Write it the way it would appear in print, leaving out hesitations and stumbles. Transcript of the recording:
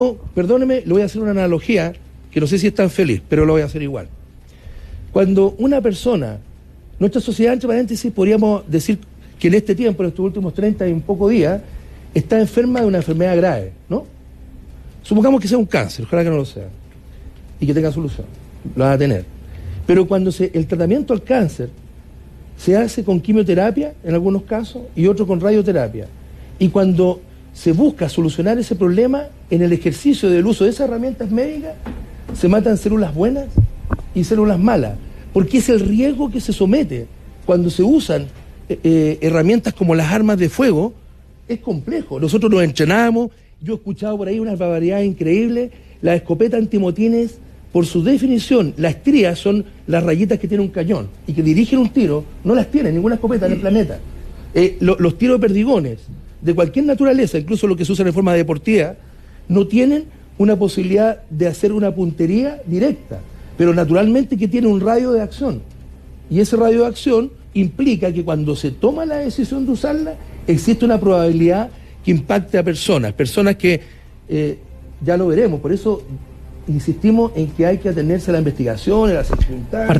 Perdóneme, le voy a hacer una analogía que no sé si es tan feliz, pero lo voy a hacer igual. Cuando una persona, nuestra sociedad, entre paréntesis, podríamos decir que en este tiempo, en estos últimos 30 y un poco días, está enferma de una enfermedad grave, ¿no? Supongamos que sea un cáncer, ojalá que no lo sea, y que tenga solución, lo va a tener. Pero cuando el tratamiento al cáncer se hace con quimioterapia, en algunos casos, y otros con radioterapia, y cuando se busca solucionar ese problema en el ejercicio del uso de esas herramientas médicas, se matan células buenas y células malas, porque es el riesgo que se somete cuando se usan herramientas como las armas de fuego. Es complejo. Nosotros nos entrenamos, yo he escuchado por ahí unas barbaridades increíbles. Las escopetas antimotines, por su definición, las estrías son las rayitas que tiene un cañón y que dirigen un tiro, no las tiene ninguna escopeta en el planeta. Los tiros de perdigones de cualquier naturaleza, incluso los que se usan en forma deportiva, no tienen una posibilidad de hacer una puntería directa, pero naturalmente que tiene un radio de acción. Y ese radio de acción implica que cuando se toma la decisión de usarla, existe una probabilidad que impacte a personas que ya lo veremos. Por eso insistimos en que hay que atenerse a la investigación, a la sensibilidad.